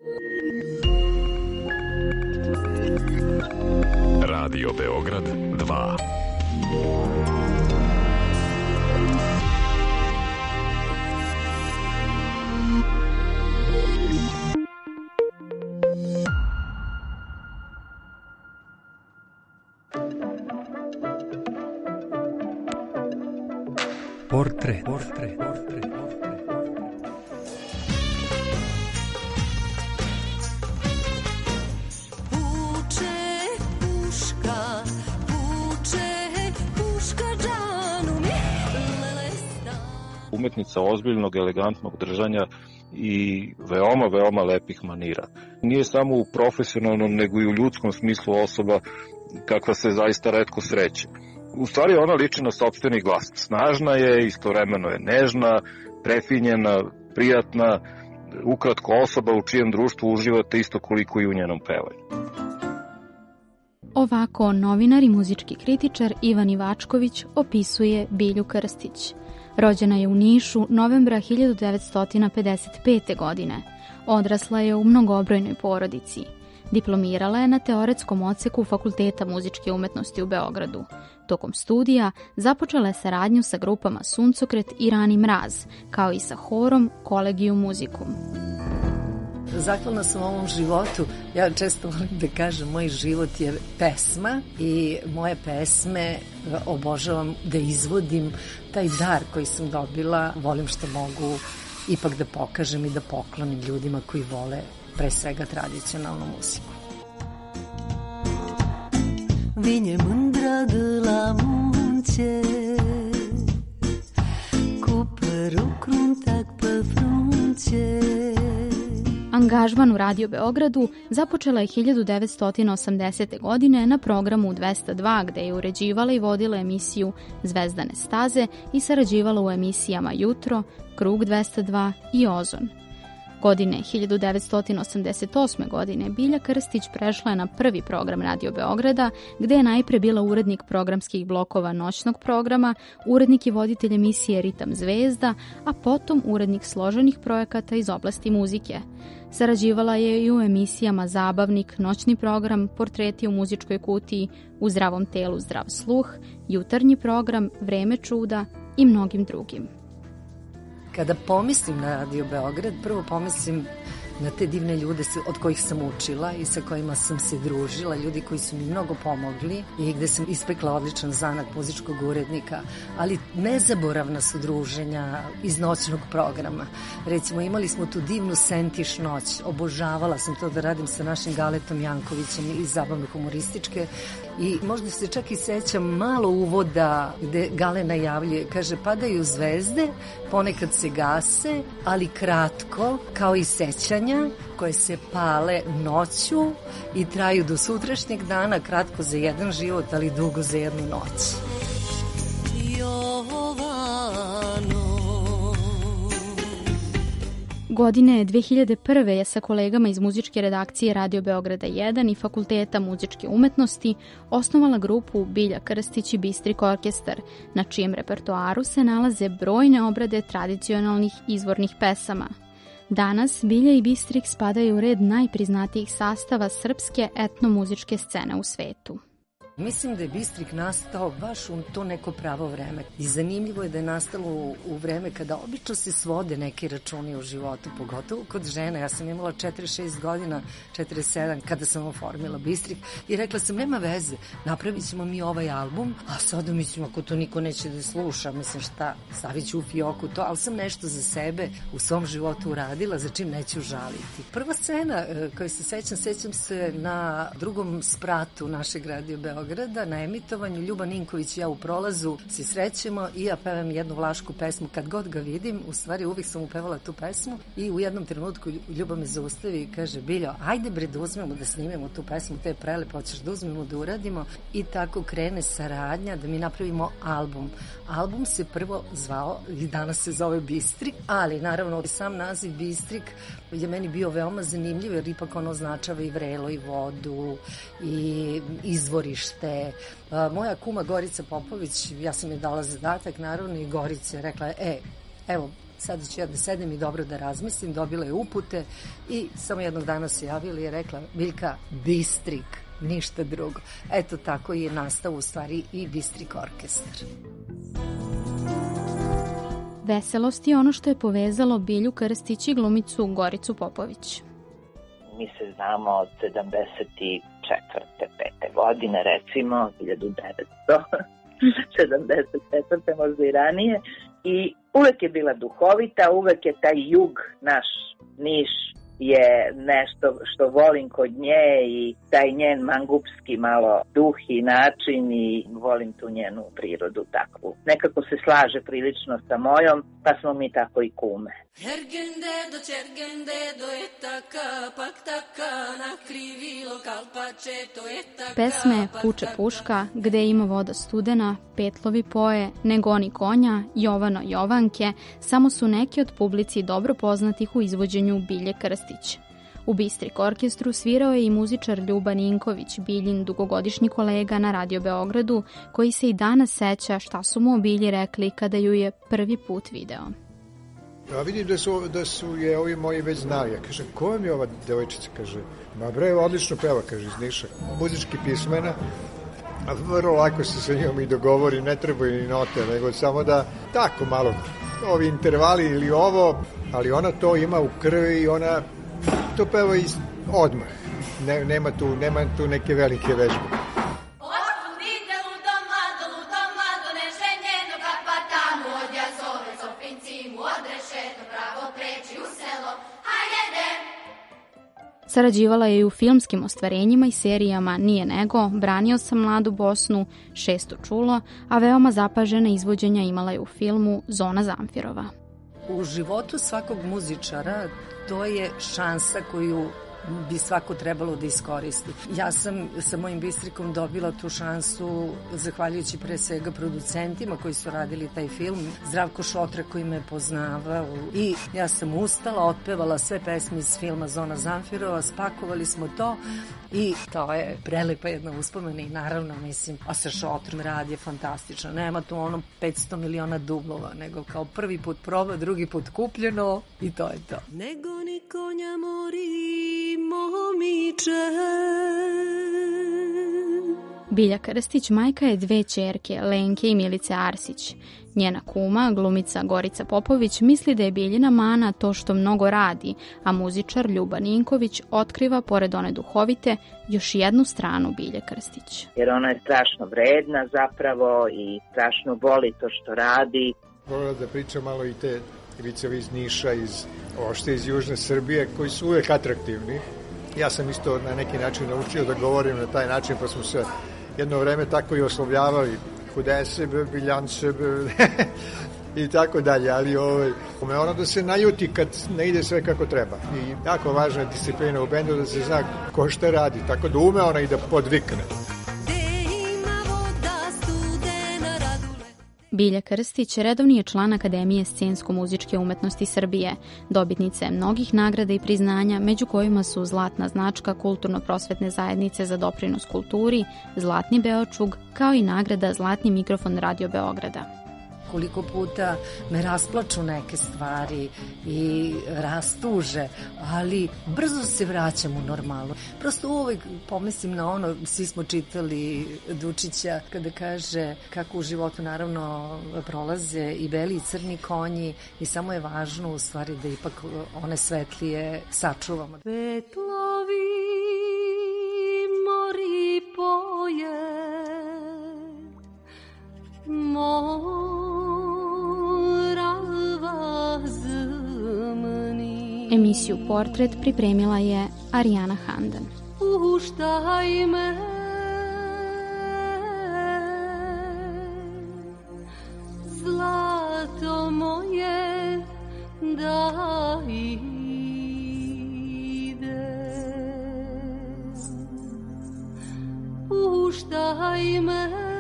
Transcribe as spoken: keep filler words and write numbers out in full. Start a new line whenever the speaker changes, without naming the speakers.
Radio Beograd dva.
Portret. Portret.
Umetnica ozbiljnog, elegantnog držanja i veoma, veoma lepih manira. Nije samo u profesionalnom, nego i u ljudskom smislu osoba kakva se zaista retko sreće. U stvari ona liči na sopstveni glas. Snažna je, istovremeno je nežna, prefinjena, prijatna, ukratko osoba u čijem društvu uživate isto koliko i u njenom pevanju.
Ovako novinar i muzički kritičar Ivan Ivačković opisuje Bilju Krstić. Rođena je u Nišu novembra hiljadu devetsto pedeset pete. godine. Odrasla je u mnogobrojnoj porodici. Diplomirala je na teoretskom odseku Fakulteta muzičke umetnosti u Beogradu. Tokom studija započela je saradnju sa grupama Suncokret i Rani mraz, kao i sa horom Kolegijum muzikum.
Zahvalna sam ovom životu. Ja često volim da kažem, moj život je pesma i moje pesme obožavam da izvodim. Taj dar koji sam dobila, volim što mogu ipak da pokažem i da poklonim ljudima koji vole pre svega tradicionalnu muziku. Vinje mândră de la munce, cu părul cruntac pe frunce.
Angažman u Radio Beogradu započela je hiljadu devetsto osamdesete. godine na programu dvesta dva, gde je uređivala i vodila emisiju Zvezdane staze i sarađivala u emisijama Jutro, Krug dvesta dva i Ozon. Godine hiljadu devetsto osamdeset osme. godine Bilja Krstić prešla je na prvi program Radio Beograda, gde je najpre bila urednik programskih blokova noćnog programa, urednik i voditelj emisije Ritam zvezda, a potom urednik složenih projekata iz oblasti muzike. Sarađivala je i u emisijama Zabavnik, Noćni program, Portreti u muzičkoj kutiji, U zdravom telu zdrav sluh, Jutarnji program, Vreme čuda i mnogim drugim.
Kada pomislim na Radio Beograd, prvo pomislim na te divne ljude od kojih sam učila i sa kojima sam se družila, ljudi koji su mi mnogo pomogli i gde sam ispekla odličan zanat muzičkog urednika, ali nezaboravna su druženja iz noćnog programa. Recimo, imali smo tu divnu Sentiš noć, obožavala sam to da radim sa našim Galetom Jankovićem iz Zabavno humorističke i možda se čak i sećam malo uvoda gde Gale najavljuje, kaže, padaju zvezde, ponekad se gase, ali kratko, kao i sećanja koje se pale noću i traju do sutrašnjeg dana, kratko za jedan život, ali dugo za jednu noć.
Godine dve hiljade prve. je sa kolegama iz muzičke redakcije Radio Beograda jedan i Fakulteta muzičke umetnosti osnovala grupu Bilja Krstić i Bistrik orkestar, na čijem repertoaru se nalaze brojne obrade tradicionalnih izvornih pesama. Danas Bilja i Bistrik spadaju u red najpriznatijih sastava srpske etnomuzičke scene u svetu.
Mislim da je Bistrik nastao baš u to neko pravo vreme. I zanimljivo je da je nastalo u, u vreme kada obično se svode neki računi u životu, pogotovo kod žena. Ja sam imala četrdeset šest godina, četrdeset sedam, kada sam oformila Bistrik i rekla sam, nema veze, napravit ćemo mi ovaj album, a sada mislim, ako to niko neće da sluša, mislim šta, stavit ću u fioku to, ali sam nešto za sebe u svom životu uradila, za čim neću žaliti. Prva scena koju se sećam, sećam se na drugom spratu našeg Radio Beograda, na emitovanju, Ljuba Ninković i ja u prolazu se srećemo i ja pevam jednu vlašku pesmu, kad god ga vidim, u stvari uvijek sam upevala tu pesmu i u jednom trenutku Ljuba me zaustavi i kaže, Biljo, ajde bre da uzmemo da snimemo tu pesmu, to je prelepo, hoćeš da uzmemo da uradimo, i tako krene saradnja da mi napravimo album. Album se prvo zvao i danas se zove Bistrik, ali naravno sam naziv Bistrik je meni bio veoma zanimljiv jer ipak ono označava i vrelo i vodu i izvorište. Moja kuma Gorica Popović, ja sam je dala zadatak naravno i Gorica je rekla, e, evo, sad ću ja da sedem i dobro da razmislim, dobila je upute i samo jednog dana se javila i je rekla, Biljka, Bistrik, ništa drugo. Eto tako je nastao u stvari i Bistrik orkestar.
Veselost je ono što je povezalo Bilju Krstić i glumicu Goricu Popović.
Mi se znamo od sedamdeset četvrte pete godine, recimo, hiljadu devetsto sedamdeset četvrte možda i ranije, i uvek je bila duhovita, uvek je taj jug, naš Niš, je nešto što volim kod nje i taj njen mangupski malo duh i način i volim tu njenu prirodu takvu. Nekako se slaže prilično sa mojom, pa smo mi tako i kume.
Pesme Puče puška, Gde ima voda studena, Petlovi poje, Ne goni konja, Jovano Jovanke, samo su neki od publici dobro poznatih u izvođenju Bilje Krstić. U Bistrik orkestru svirao je i muzičar Ljuba Ninković, Biljin dugogodišnji kolega na Radio Beogradu, koji se i danas seća šta su mu o Bilji rekli kada ju je prvi put video.
Ja vidim da su, da su je ovi moji već znali. Ja kažem, ko vam je ova devojčica? Kaže, ma bre, odlično peva, kaže, iz Niša. Muzički pismena, a vrlo lako se sa njom i dogovori, ne trebaju ni note, nego samo da tako malo, ovi intervali ili ovo, ali ona to ima u krvi i ona to peva iz odmah. Ne, nema, tu, nema tu neke velike vežbe.
Sarađivala je i u filmskim ostvarenjima i serijama Nije nego, Branio sam mladu Bosnu, Šesto čulo, a veoma zapažena izvođenja imala je u filmu Zona Zamfirova.
U životu svakog muzičara to je šansa koju bi svako trebalo da iskoristi. Ja sam sa mojim Bistrikom dobila tu šansu zahvaljujući pre svega producentima koji su radili taj film, Zdravko Šotra koji me poznavao, i ja sam ustala, otpevala sve pesme iz filma Zona Zamfirova, spakovali smo to i to je prelepa jedna uspomena i naravno, mislim, a sa Šotrom rad je fantastično. Nema tu ono petsto miliona dublova, nego kao prvi put proba, drugi put kupljeno i to je to.
Nego ni konja mori momiče.
Bilja Krstić majka je dve ćerke, Lenke i Milice Arsić. Njena kuma, glumica Gorica Popović, misli da je Biljina mana to što mnogo radi, a muzičar Ljuba Ninković otkriva, pored one duhovite, još jednu stranu Bilje Krstić.
Jer ona je strašno vredna zapravo i strašno voli to što radi.
Volila da pričam malo i te vicevi iz Niša, iz, ošte iz Južne Srbije, koji su uvek atraktivni. Ja sam isto na neki način naučio da govorim na taj način, pa smo se jedno vreme tako i oslovljavali. Hudesebe, Biljansebe i tako dalje, ali ovaj, ono da se najuti kad ne ide sve kako treba. I jako važna je disciplina u bendu, da se zna ko šta radi, tako da ume ona i da podvikne.
Bilja Krstić redovni je član Akademije scensko-muzičke umetnosti Srbije, dobitnica je mnogih nagrada i priznanja, među kojima su Zlatna značka Kulturno-prosvetne zajednice za doprinos kulturi, Zlatni Beočug, kao i nagrada Zlatni mikrofon Radio Beograda.
Koliko puta me rasplaču neke stvari i rastuže, ali brzo se vraćam u normalu. Prosto uvek pomislim na ono, svi smo čitali Dučića kada kaže kako u životu naravno prolaze i beli i crni konji i samo je važno u stvari da ipak one svetlije sačuvamo.
Petlovi mori poje moj
Emisiju Portret pripremila je Arijana Handan.
Puštaj me, zlato moje, da idem. Puštaj me,